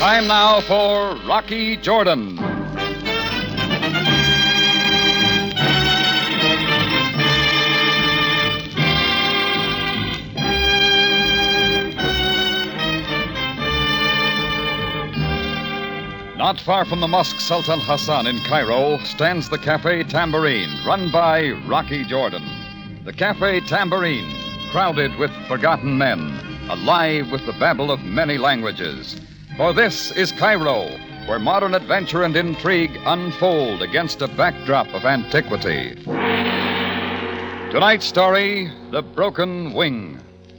Time now for Rocky Jordan. Not far from the Mosque Sultan Hassan in Cairo stands the Cafe Tambourine, run by Rocky Jordan. The Cafe Tambourine, crowded with forgotten men, alive with the babble of many languages. For this is Cairo, where modern adventure and intrigue unfold against a backdrop of antiquity. Tonight's story, The Broken Wing.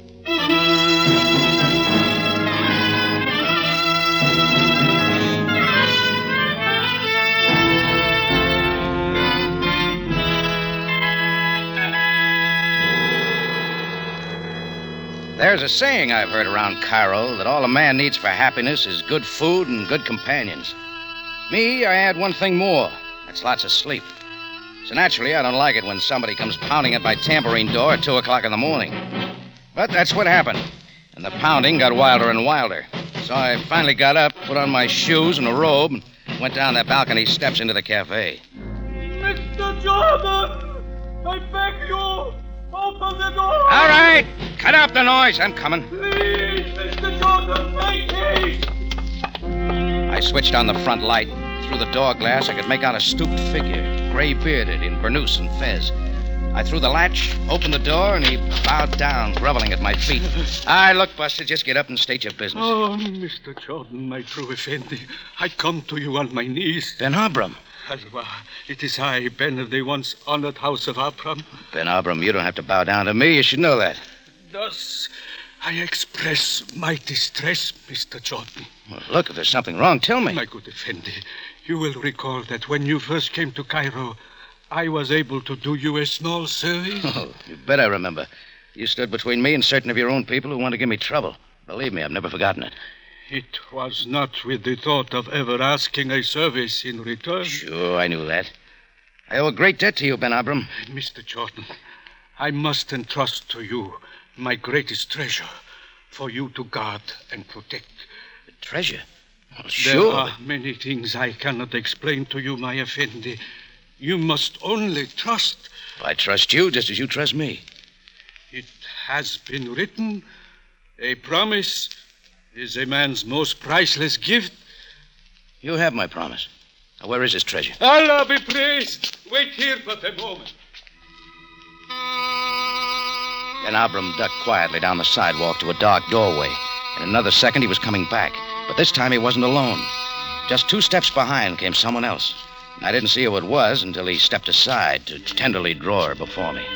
There's a saying I've heard around Cairo that all a man needs for happiness is good food and good companions. Me, I add one thing more. That's lots of sleep. So naturally, I don't like it when somebody comes pounding at my tambourine door at 2 o'clock in the morning. But that's what happened. And the pounding got wilder and wilder. So I finally got up, put on my shoes and a robe, and went down the balcony steps into the cafe. Mr. Jordan! I beg you! Open the door! All right! Cut out the noise. I'm coming. Please, Mr. Jordan, make haste! I switched on the front light. Through the door glass, I could make out a stooped figure, gray-bearded in burnous and fez. I threw the latch, opened the door, and he bowed down, groveling at my feet. Look, Buster, just get up and state your business. Oh, Mr. Jordan, my true Effendi, I come to you on my knees. Ben Abram. Halwa, it is I, Ben of the once honored house of Abram. Ben Abram, you don't have to bow down to me. You should know that. Thus, I express my distress, Mr. Jordan. Well, look, if there's something wrong, tell me. My good Effendi, you will recall that when you first came to Cairo, I was able to do you a small service. Oh, you bet I remember. You stood between me and certain of your own people who wanted to give me trouble. Believe me, I've never forgotten it. It was not with the thought of ever asking a service in return. Sure, I knew that. I owe a great debt to you, Ben Abram. Mr. Jordan, I must entrust to you my greatest treasure for you to guard and protect. Treasure? Well, There sure. are many things I cannot explain to you, my Effendi. You must only trust. I trust you just as you trust me. It has been written, a promise is a man's most priceless gift. You have my promise. Now, where is this treasure? Allah be praised. Wait here but a moment. Ben Abram ducked quietly down the sidewalk to a dark doorway. In another second, he was coming back. But this time, he wasn't alone. Just 2 steps behind came someone else. I didn't see who it was until he stepped aside to tenderly draw her before me.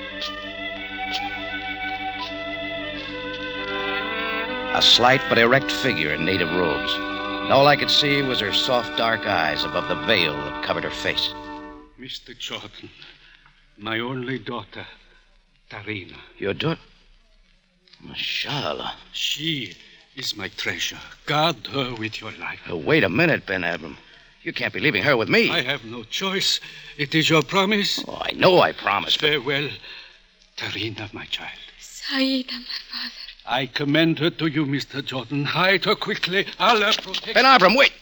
A slight but erect figure in native robes. And all I could see was her soft, dark eyes above the veil that covered her face. Mr. Jordan, my only daughter, Tarina. Your daughter? Mashallah. She is my treasure. Guard her with your life. Wait a minute, Ben Abram. You can't be leaving her with me. I have no choice. It is your promise. Oh, I know I promised. Farewell, Tarina, my child. Saida, my father. I commend her to you, Mr. Jordan. Hide her quickly. Allah protect. Ben Abram, wait.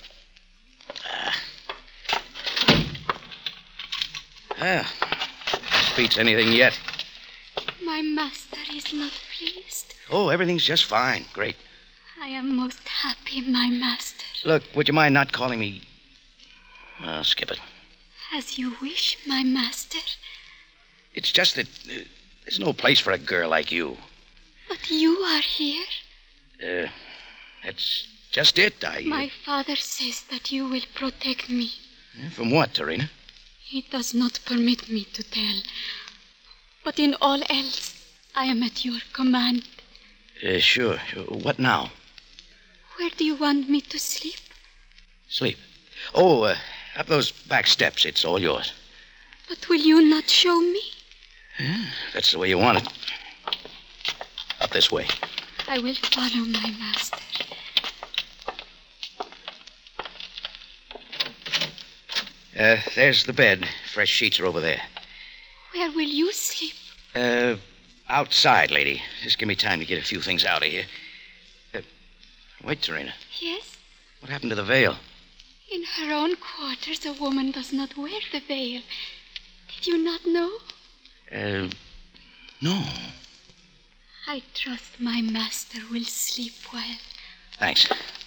This beats anything yet. My master is not pleased. Oh, everything's just fine. Great. I am most happy, my master. Look, would you mind not calling me... skip it. As you wish, my master. It's just that there's no place for a girl like you. But you are here. That's just it. My father says that you will protect me. From what, Tarina? He does not permit me to tell. But in all else, I am at your command. Sure. What now? Where do you want me to sleep? Sleep. Oh, up those back steps. It's all yours. But will you not show me? That's the way you want it. Up this way. I will follow my master. There's the bed. Fresh sheets are over there. Where will you sleep? Outside, lady. Just give me time to get a few things out of here. Wait, Tarina. Yes? What happened to the veil? In her own quarters, a woman does not wear the veil. Did you not know? No. I trust my master will sleep well. Thanks.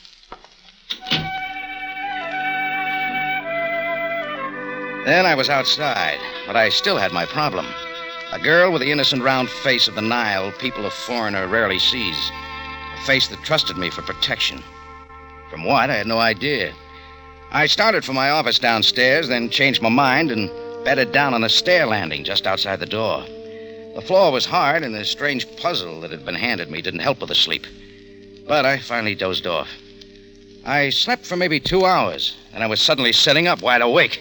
Then I was outside, but I still had my problem. A girl with the innocent round face of the Nile people of foreigner rarely sees. A face that trusted me for protection. From what, I had no idea. I started for my office downstairs, then changed my mind and bedded down on a stair landing just outside the door. The floor was hard, and the strange puzzle that had been handed me didn't help with the sleep. But I finally dozed off. I slept for maybe 2 hours, and I was suddenly sitting up wide awake.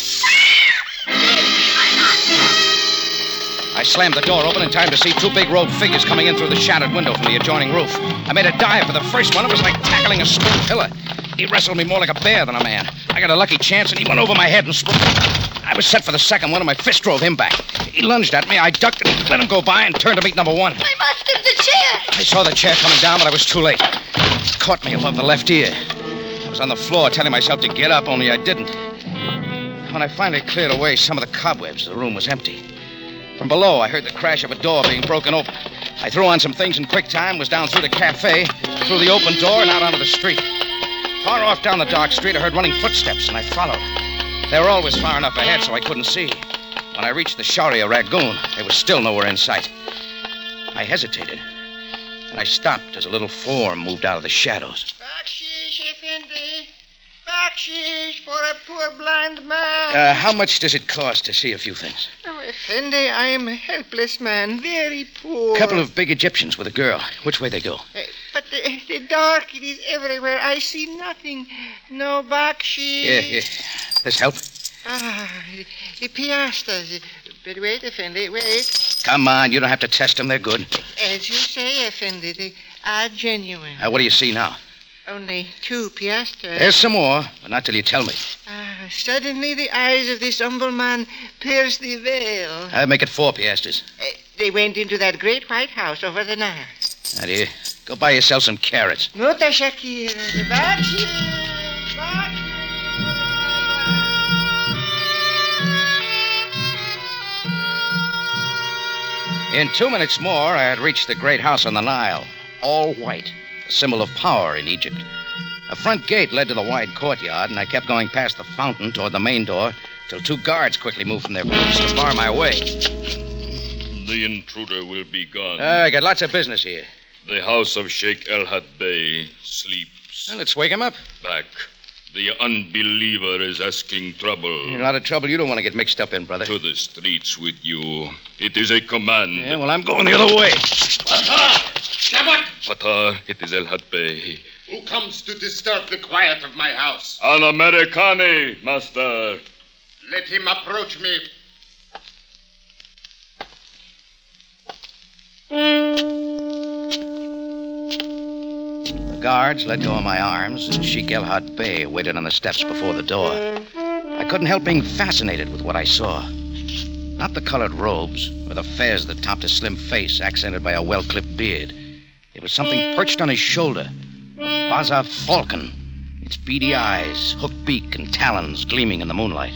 I slammed the door open in time to see 2 big robed figures coming in through the shattered window from the adjoining roof. I made a dive for the first one. It was like tackling a stone pillar. He wrestled me more like a bear than a man. I got a lucky chance, and he went over my head and sprung. I was set for the second one, and my fist drove him back. He lunged at me. I ducked and let him go by and turned to meet number one. My master, the chair! I saw the chair coming down, but I was too late. It caught me above the left ear. I was on the floor telling myself to get up, only I didn't. When I finally cleared away some of the cobwebs, the room was empty. From below, I heard the crash of a door being broken open. I threw on some things in quick time, was down through the cafe, through the open door, and out onto the street. Far off down the dark street, I heard running footsteps, and I followed. They were always far enough ahead so I couldn't see. When I reached the Sharia Ragoon, they were still nowhere in sight. I hesitated, and I stopped as a little form moved out of the shadows. Bakshish, Effendi. Bakshish for a poor blind man. How much does it cost to see a few things? Oh, Effendi, I am a helpless man, very poor. A couple of big Egyptians with a girl. Which way they go? But the dark, it is everywhere. I see nothing. No bakshish. Yeah. This help? The piastres. But wait, Effendi, wait. Come on, you don't have to test them. They're good. As you say, Effendi, they are genuine. What do you see now? Only 2 piastres. There's some more, but not till you tell me. Suddenly the eyes of this humble man pierced the veil. I'll make it 4 piastres. They went into that great white house over the Nile. Now, dear, go buy yourself some carrots. Nota Shakira, the bakshish. In 2 minutes more, I had reached the great house on the Nile, all white, a symbol of power in Egypt. A front gate led to the wide courtyard, and I kept going past the fountain toward the main door till 2 guards quickly moved from their posts to bar my way. The intruder will be gone. I got lots of business here. The house of Sheikh El-Had Bey sleeps. Well, let's wake him up. Back. The unbeliever is asking trouble. A lot of trouble you don't want to get mixed up in, brother. To the streets with you. It is a command. Yeah, well, I'm going the other way. Fatah, it is El-Had Bey. Who comes to disturb the quiet of my house? An Americani, master. Let him approach me. The guards let go of my arms, and Sheikh El-Had Bey waited on the steps before the door. I couldn't help being fascinated with what I saw. Not the colored robes, or the fez that topped his slim face, accented by a well-clipped beard. It was something perched on his shoulder. A Baza falcon, its beady eyes, hooked beak, and talons gleaming in the moonlight.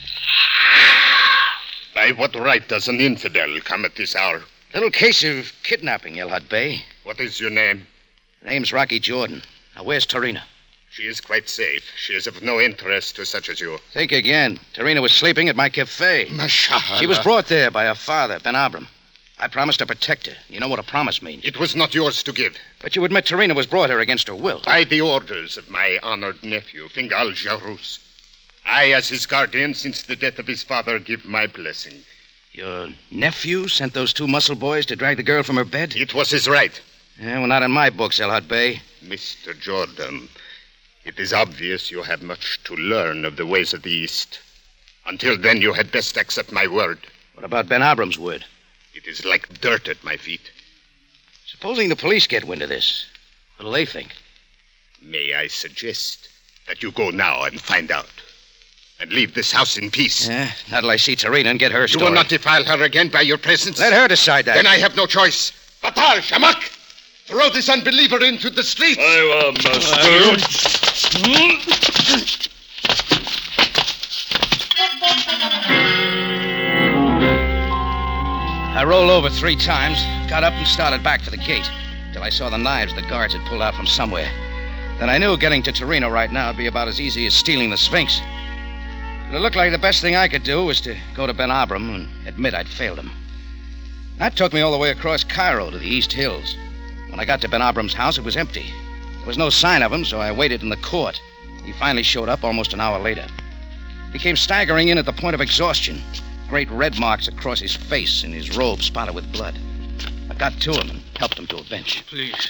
By what right does an infidel come at this hour? Little case of kidnapping, El-Had Bey. What is your name? Name's Rocky Jordan. Now, where's Tarina? She is quite safe. She is of no interest to such as you. Think again. Tarina was sleeping at my cafe. Mashallah. She was brought there by her father, Ben Abram. I promised to protect her. You know what a promise means. It was not yours to give. But you admit Tarina was brought here against her will. By the orders of my honored nephew, Fingal Jarous. I, as his guardian since the death of his father, give my blessing. Your nephew sent those 2 muscle boys to drag the girl from her bed? It was his right. Yeah, well, not in my books, El-Had Bey. Mr. Jordan, it is obvious you have much to learn of the ways of the East. Until then, you had best accept my word. What about Ben Abram's word? It is like dirt at my feet. Supposing the police get wind of this, what'll they think? May I suggest that you go now and find out? And leave this house in peace. Yeah, not till I see Tarina and get her story. You will not defile her again by your presence? Let her decide that. Then I have no choice. Batal, Shamak! Throw this unbeliever into the streets! I will, master. I rolled over 3 times, got up and started back for the gate, till I saw the knives the guards had pulled out from somewhere. Then I knew getting to Torino right now would be about as easy as stealing the Sphinx. But it looked like the best thing I could do was to go to Ben Abram and admit I'd failed him. That took me all the way across Cairo to the East Hills. When I got to Ben Abram's house, it was empty. There was no sign of him, so I waited in the court. He finally showed up almost an hour later. He came staggering in at the point of exhaustion. Great red marks across his face and his robe spotted with blood. I got to him and helped him to a bench.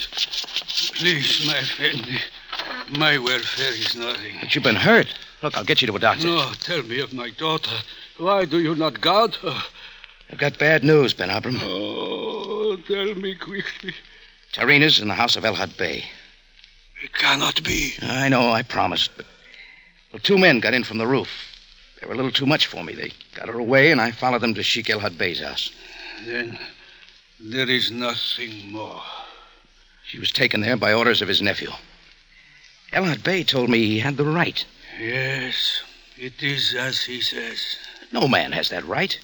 Please, my friend. My welfare is nothing. But you've been hurt. Look, I'll get you to a doctor. No, tell me of my daughter. Why do you not guard her? I've got bad news, Ben Abram. Oh, tell me quickly. Tarina's in the house of Elhad Bey. It cannot be. I know, I promised, but... Well, 2 men got in from the roof. They were a little too much for me. They got her away, and I followed them to Sheikh Elhad Bey's house. Then there is nothing more. She was taken there by orders of his nephew. Elhad Bey told me he had the right. Yes, it is as he says. No man has that right.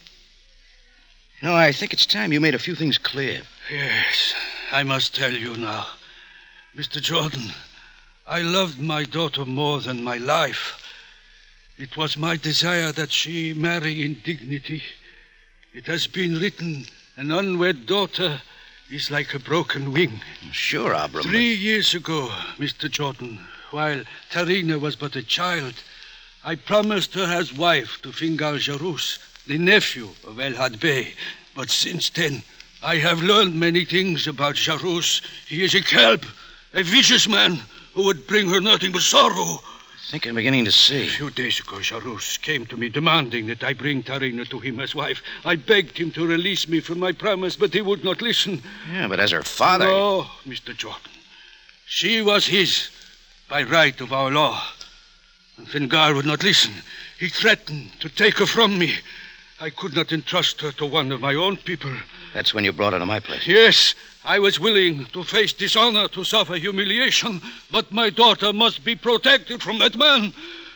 No, I think it's time you made a few things clear. Yes, I must tell you now. Mr. Jordan, I loved my daughter more than my life. It was my desire that she marry in dignity. It has been written, an unwed daughter is like a broken wing. Sure, Abram. 3 years ago, Mr. Jordan, while Tarina was but a child, I promised her as wife to Fingal Jarus, the nephew of Elhad Bey. But since then, I have learned many things about Jarus. He is a kelp, a vicious man who would bring her nothing but sorrow. I think I'm beginning to see. A few days ago, Jarus came to me demanding that I bring Tarina to him as wife. I begged him to release me from my promise, but he would not listen. Yeah, but as her father... No, Mr. Jordan. She was his by right of our law. And Fingal would not listen. He threatened to take her from me. I could not entrust her to one of my own people. That's when you brought her to my place. Yes, I was willing to face dishonor, to suffer humiliation, but my daughter must be protected from that man.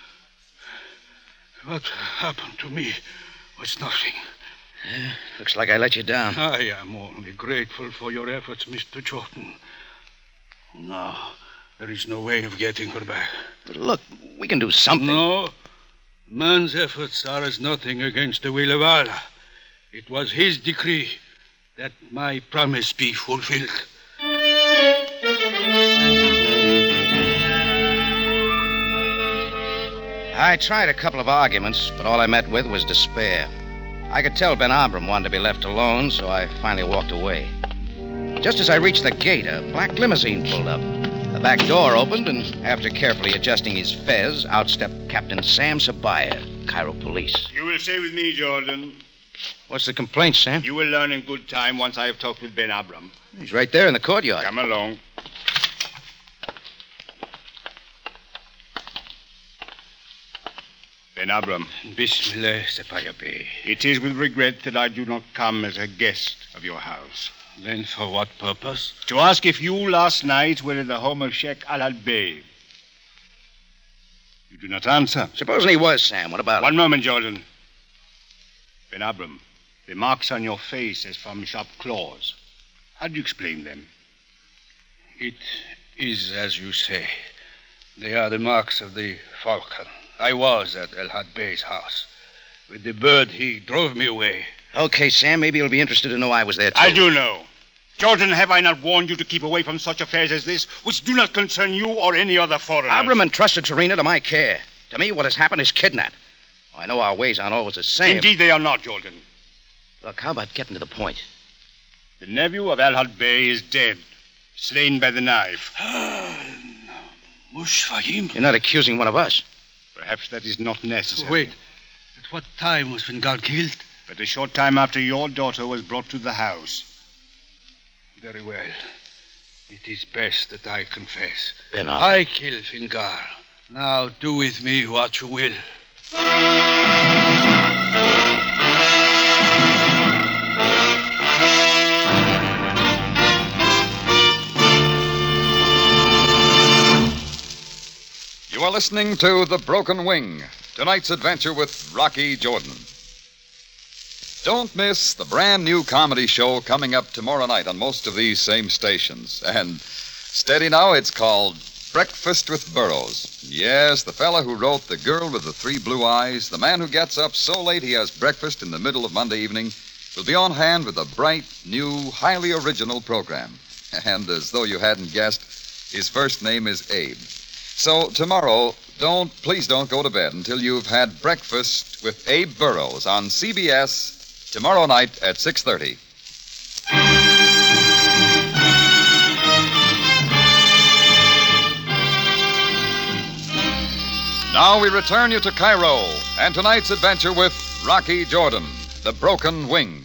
What happened to me was nothing. Looks like I let you down. I am only grateful for your efforts, Mr. Jordan. No, there is no way of getting her back. But look, we can do something. No, man's efforts are as nothing against the will of Allah. It was his decree that my promise be fulfilled. I tried a couple of arguments, but all I met with was despair. I could tell Ben Abram wanted to be left alone, so I finally walked away. Just as I reached the gate, a black limousine pulled up. The back door opened, and after carefully adjusting his fez, out stepped Captain Sam Sabaya, Cairo Police. You will stay with me, Jordan. What's the complaint, Sam? You will learn in good time once I have talked with Ben Abram. He's right there in the courtyard. Come along. Ben Abram. Bismillah, Sapaya Bey. It is with regret that I do not come as a guest of your house. Then for what purpose? To ask if you last night were in the home of Sheikh Elhad Bey. You do not answer. Supposing he was, Sam. What about One it? moment, Jordan. Ben Abram, the marks on your face as from sharp claws. How do you explain them? It is as you say. They are the marks of the falcon. I was at Elhad Bey's house. With the bird, he drove me away. Okay, Sam, maybe you'll be interested to know I was there, too. I do know. Jordan, have I not warned you to keep away from such affairs as this, which do not concern you or any other foreigner? Abram entrusted Tarina to my care. To me, what has happened is kidnap. I know our ways aren't always the same. Indeed, they are not, Jordan. Look, how about getting to the point? The nephew of Elhad Bey is dead, slain by the knife. Mushfahim. You're not accusing one of us. Perhaps that is not necessary. Wait. At what time was Fingal killed? But a short time after your daughter was brought to the house. Very well. It is best that I confess. Ben Abram. I killed Fingal. Now do with me what you will. You are listening to The Broken Wing, tonight's adventure with Rocky Jordan. Don't miss the brand new comedy show coming up tomorrow night on most of these same stations. And steady now, it's called Breakfast with Burroughs. Yes, the fella who wrote The Girl with the Three Blue Eyes, the man who gets up so late he has breakfast in the middle of Monday evening, will be on hand with a bright, new, highly original program. And as though you hadn't guessed, his first name is Abe. So tomorrow, please don't go to bed until you've had breakfast with Abe Burroughs on CBS tomorrow night at 6:30. Now we return you to Cairo and tonight's adventure with Rocky Jordan, The Broken Wing.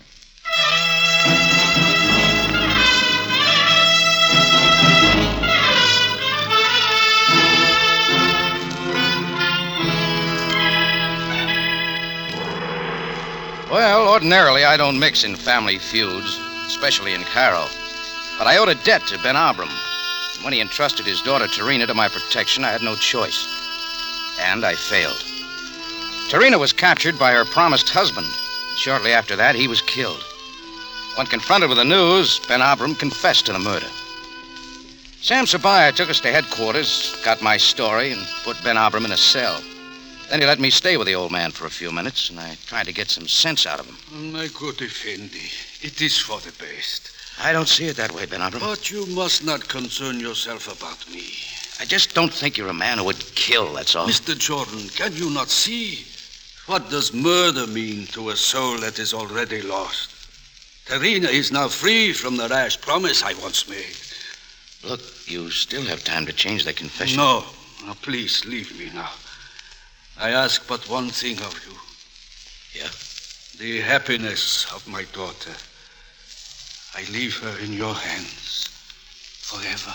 Well, ordinarily I don't mix in family feuds, especially in Cairo. But I owed a debt to Ben Abram. When he entrusted his daughter Tarina to my protection, I had no choice. And I failed. Tarina was captured by her promised husband. Shortly after that, he was killed. When confronted with the news, Ben Abram confessed to the murder. Sam Sabaya took us to headquarters, got my story, and put Ben Abram in a cell. Then he let me stay with the old man for a few minutes, and I tried to get some sense out of him. My good Effendi, it is for the best. I don't see it that way, Ben Abram. But you must not concern yourself about me. I just don't think you're a man who would kill, that's all. Mr. Jordan, can you not see? What does murder mean to a soul that is already lost? Tarina is now free from the rash promise I once made. Look, you still have time to change that confession. No, please leave me now. I ask but one thing of you. Yeah? The happiness of my daughter. I leave her in your hands forever.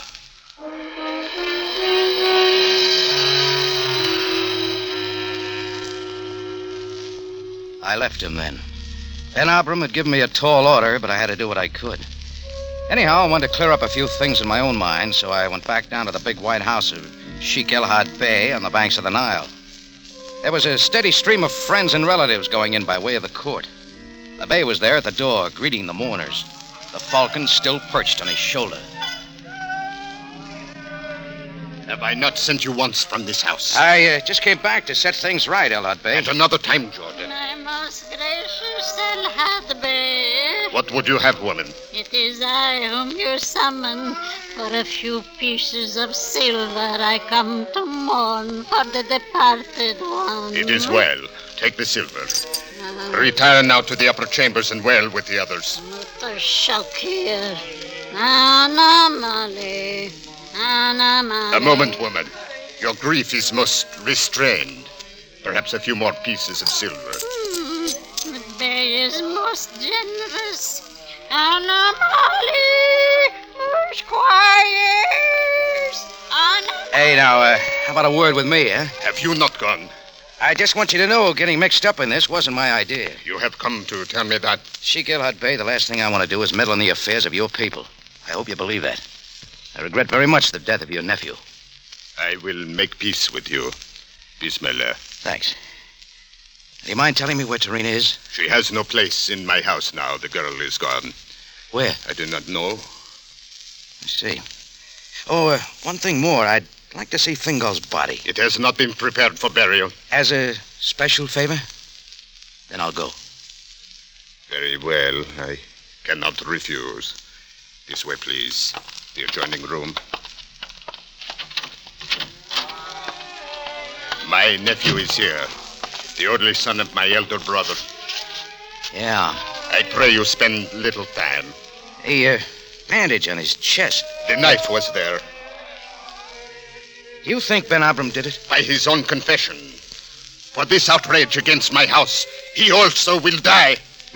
I left him then. Ben Abram had given me a tall order, but I had to do what I could. Anyhow, I wanted to clear up a few things in my own mind, so I went back down to the big white house of Sheikh El Had Bey on the banks of the Nile. There was a steady stream of friends and relatives going in by way of the court. The Bey was there at the door, greeting the mourners, the falcon still perched on his shoulder. Have I not sent you once from this house? I just came back to set things right, El Had Bey. At another time, Jordan. My most gracious El Had Bey. What would you have, woman? It is I whom you summon. For a few pieces of silver I come to mourn for the departed one. It is well. Take the silver. Retire now to the upper chambers and wail with the others. Not a shock here. Anamale. Anamale. A moment, woman. Your grief is most restrained. Perhaps a few more pieces of silver. The Bey is most generous. Anamale. Squires. Hey, now, how about a word with me, eh? Have you not gone? I just want you to know getting mixed up in this wasn't my idea. You have come to tell me that. Sheikh El Had Bey, the last thing I want to do is meddle in the affairs of your people. I hope you believe that. I regret very much the death of your nephew. I will make peace with you. Bismillah. Thanks. Do you mind telling me where Tarina is? She has no place in my house now. The girl is gone. Where? I do not know. I see. Oh, one thing more. I'd like to see Fingal's body. It has not been prepared for burial. As a special favor? Then I'll go. Very well. I cannot refuse. This way, please. The adjoining room. My nephew is here. The only son of my elder brother. Yeah. I pray you spend little time. A bandage on his chest. The knife was there. Do you think Ben Abram did it? By his own confession. For this outrage against my house, he also will die.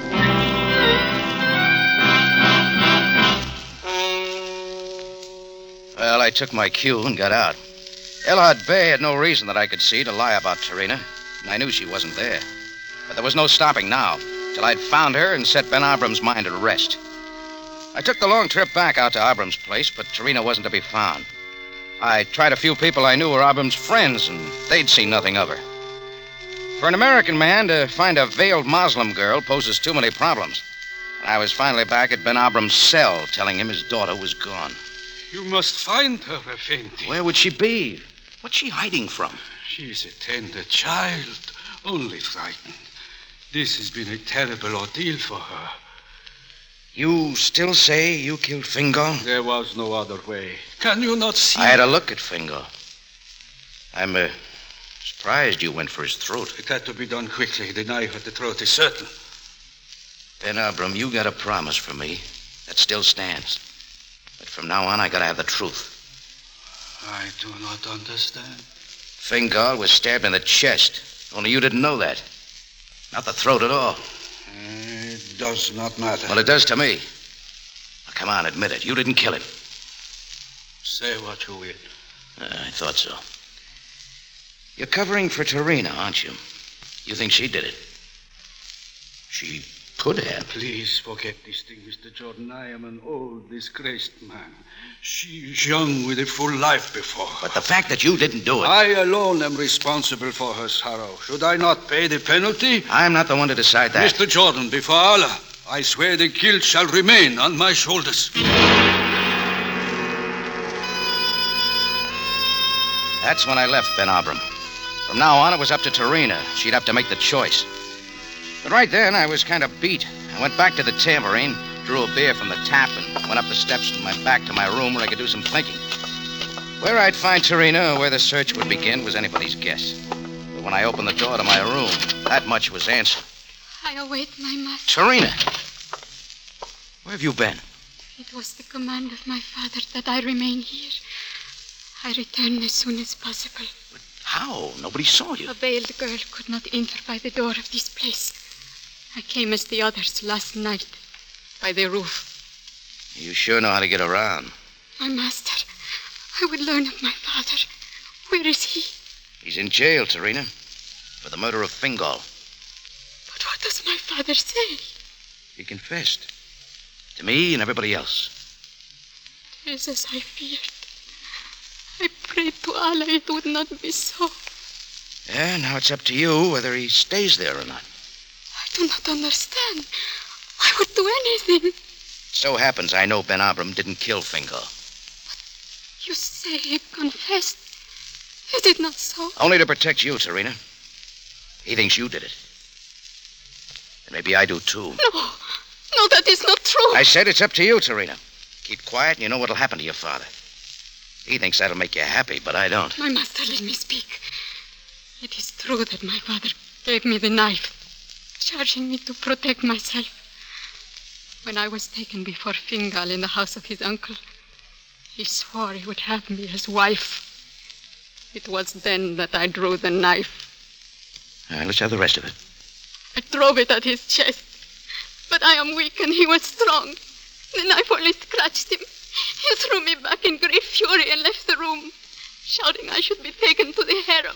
Well, I took my cue and got out. El Had Bey had no reason that I could see to lie about Tarina, and I knew she wasn't there. But there was no stopping now, till I'd found her and set Ben Abram's mind at rest. I took the long trip back out to Abram's place, but Tarina wasn't to be found. I tried a few people I knew were Abram's friends, and they'd seen nothing of her. For an American man to find a veiled Muslim girl poses too many problems. And I was finally back at Ben Abram's cell, telling him his daughter was gone. You must find her, Effendi. Where would she be? What's she hiding from? She's a tender child, only frightened. This has been a terrible ordeal for her. You still say you killed Fingal? There was no other way. Can you not see? I had a look at Fingal. I'm surprised you went for his throat. It had to be done quickly. The knife at the throat is certain. Ben Abram, you got a promise from me. That still stands. But from now on, I gotta have the truth. I do not understand. Fingal was stabbed in the chest. Only you didn't know that. Not the throat at all. It does not matter. Well, it does to me. Now, come on, admit it. You didn't kill him. Say what you will. I thought so. You're covering for Tarina, aren't you? You think she did it? She could have. Please forget this thing, Mr. Jordan. I am an old, disgraced man. She is young with a full life before her. But the fact that you didn't do it... I alone am responsible for her sorrow. Should I not pay the penalty? I'm not the one to decide that. Mr. Jordan, before Allah, I swear the guilt shall remain on my shoulders. That's when I left Ben Abram. From now on, it was up to Tarina. She'd have to make the choice. But right then, I was kind of beat. I went back to the tambourine, drew a beer from the tap, and went up the steps and went back to my room where I could do some thinking. Where I'd find Tarina or where the search would begin was anybody's guess. But when I opened the door to my room, that much was answered. I await my master. Tarina! Where have you been? It was the command of my father that I remain here. I return as soon as possible. But how? Nobody saw you. A veiled girl could not enter by the door of this place. I came as the others last night, by the roof. You sure know how to get around. My master, I would learn of my father. Where is he? He's in jail, Tarina, for the murder of Fingal. But what does my father say? He confessed. To me and everybody else. It is as I feared. I prayed to Allah it would not be so. Yeah, now it's up to you whether he stays there or not. I do not understand. I would do anything. So happens I know Ben Abram didn't kill Fingal. But you say he confessed. Is it not so? Only to protect you, Tarina. He thinks you did it. And maybe I do too. No, that is not true. I said it's up to you, Tarina. Keep quiet and you know what'll happen to your father. He thinks that'll make you happy, but I don't. My master, let me speak. It is true that my father gave me the knife, charging me to protect myself. When I was taken before Fingal in the house of his uncle, he swore he would have me as wife. It was then that I drew the knife. All right, let's have the rest of it. I drove it at his chest, but I am weak and he was strong. The knife only scratched him. He threw me back in great fury and left the room, shouting I should be taken to the harem.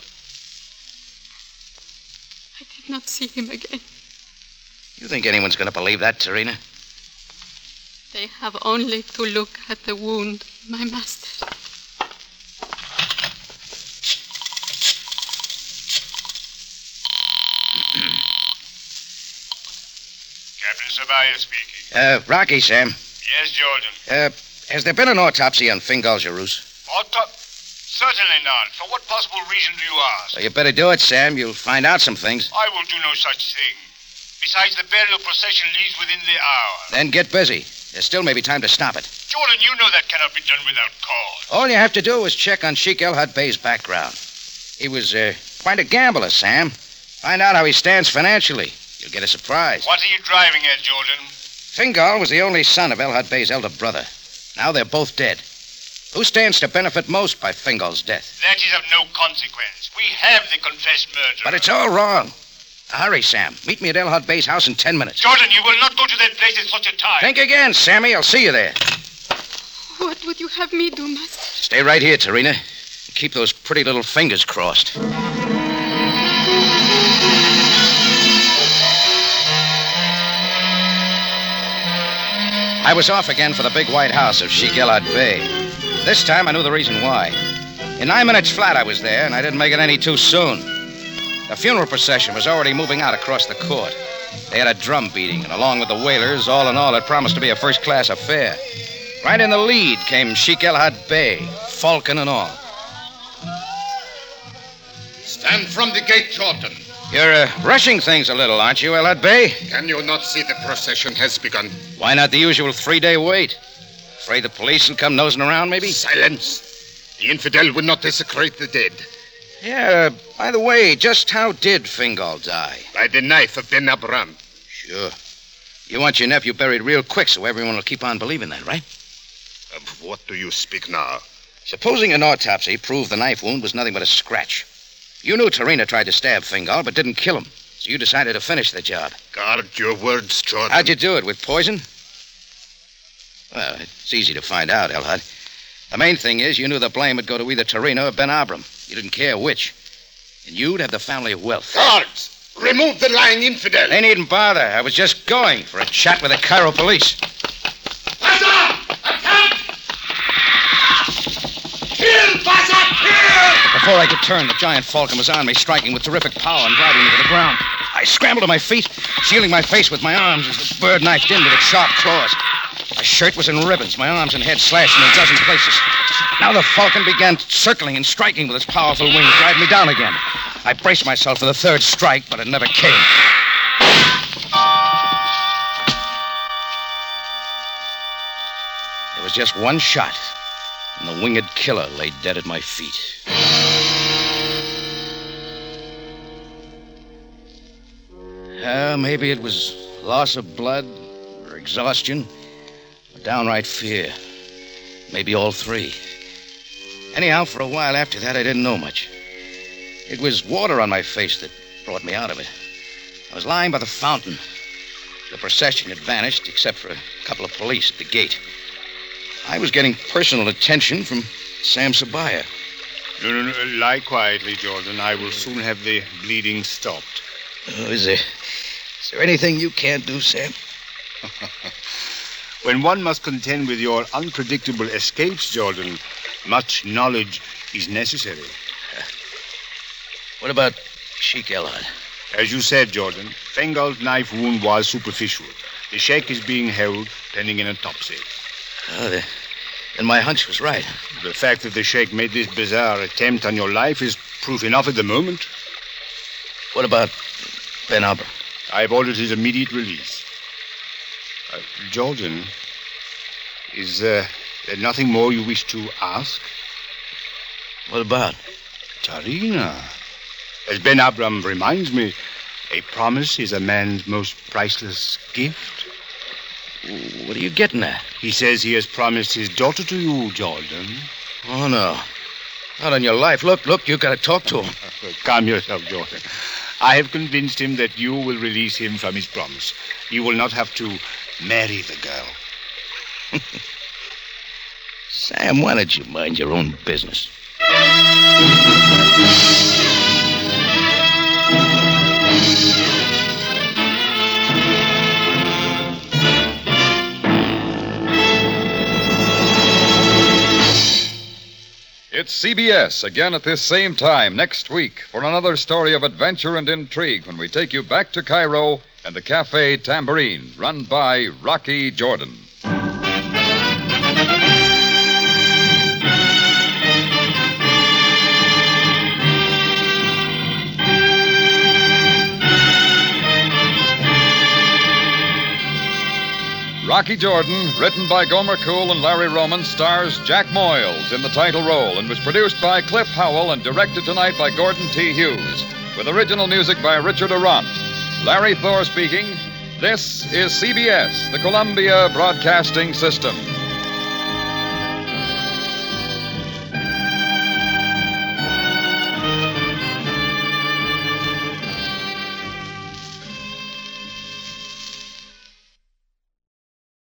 I did not see him again. You think anyone's going to believe that, Tarina? They have only to look at the wound, my master. Captain Sabaya speaking. Rocky, Sam. Yes, Jordan. Has there been an autopsy on Fingal Jarus? Certainly not. For what possible reason do you ask? So you better do it, Sam. You'll find out some things. I will do no such thing. Besides, the burial procession leaves within the hour. Then get busy. There still may be time to stop it. Jordan, you know that cannot be done without cause. All you have to do is check on Sheikh El-Had Bey's background. He was quite a gambler, Sam. Find out how he stands financially. You'll get a surprise. What are you driving at, Jordan? Fingal was the only son of El-Had Bey's elder brother. Now they're both dead. Who stands to benefit most by Fingal's death? That is of no consequence. We have the confessed murderer. But it's all wrong. Hurry, Sam. Meet me at El-Had Bey's house in 10 minutes. Jordan, you will not go to that place at such a time. Think again, Sammy. I'll see you there. What would you have me do, master? Stay right here, Tarina. And keep those pretty little fingers crossed. I was off again for the big white house of Sheikh El-Had Bey. This time I knew the reason why. In 9 minutes flat, I was there, and I didn't make it any too soon. The funeral procession was already moving out across the court. They had a drum beating, and along with the wailers, all in all, it promised to be a first-class affair. Right in the lead came Sheikh El-Had Bey, falcon and all. Stand from the gate, Jordan. You're rushing things a little, aren't you, El-Had Bey? Can you not see the procession has begun? Why not the usual 3-day wait? Afraid the police will come nosing around, maybe? Silence. The infidel would not desecrate the dead. Yeah, by the way, just how did Fingal die? By the knife of Ben Abram. Sure. You want your nephew buried real quick so everyone will keep on believing that, right? Of what do you speak now? Supposing an autopsy proved the knife wound was nothing but a scratch. You knew Tarina tried to stab Fingal, but didn't kill him. So you decided to finish the job. Guard your words, Jordan. How'd you do it? With poison? Well, it's easy to find out, El-Had. The main thing is you knew the blame would go to either Tarina or Ben Abram. You didn't care which. And you'd have the family wealth. Guards! Remove the lying infidel! They needn't bother. I was just going for a chat with the Cairo police. Before I could turn, the giant falcon was on me, striking with terrific power and driving me to the ground. I scrambled to my feet, shielding my face with my arms as the bird knifed in with its sharp claws. My shirt was in ribbons, my arms and head slashed in a dozen places. Now the falcon began circling and striking with its powerful wings, driving me down again. I braced myself for the third strike, but it never came. There was just one shot, and the winged killer lay dead at my feet. Maybe it was loss of blood, or exhaustion, or downright fear. Maybe all three. Anyhow, for a while after that, I didn't know much. It was water on my face that brought me out of it. I was lying by the fountain. The procession had vanished, except for a couple of police at the gate. I was getting personal attention from Sam Sabaya. No. Lie quietly, Jordan. I will soon have the bleeding stopped. Oh, is there anything you can't do, Sam? When one must contend with your unpredictable escapes, Jordan, much knowledge is necessary. What about Sheikh El-Had? As you said, Jordan, Fingal's knife wound was superficial. The Sheikh is being held pending an autopsy. Oh, then my hunch was right. The fact that the Sheikh made this bizarre attempt on your life is proof enough at the moment. What about Ben Abram? I've ordered his immediate release. Jordan, is there nothing more you wish to ask? What about? Tarina. As Ben Abram reminds me, a promise is a man's most priceless gift. What are you getting at? He says he has promised his daughter to you, Jordan. Oh, no. Not on your life. Look, you've got to talk to him. Calm yourself, Jordan. I have convinced him that you will release him from his promise. You will not have to marry the girl. Sam, why don't you mind your own business? It's CBS again at this same time next week for another story of adventure and intrigue when we take you back to Cairo and the Cafe Tambourine, run by Rocky Jordan. Rocky Jordan, written by Gomer Cool and Larry Roman, stars Jack Moyles in the title role and was produced by Cliff Howell and directed tonight by Gordon T. Hughes, with original music by Richard Arant. Larry Thor speaking. This is CBS, the Columbia Broadcasting System.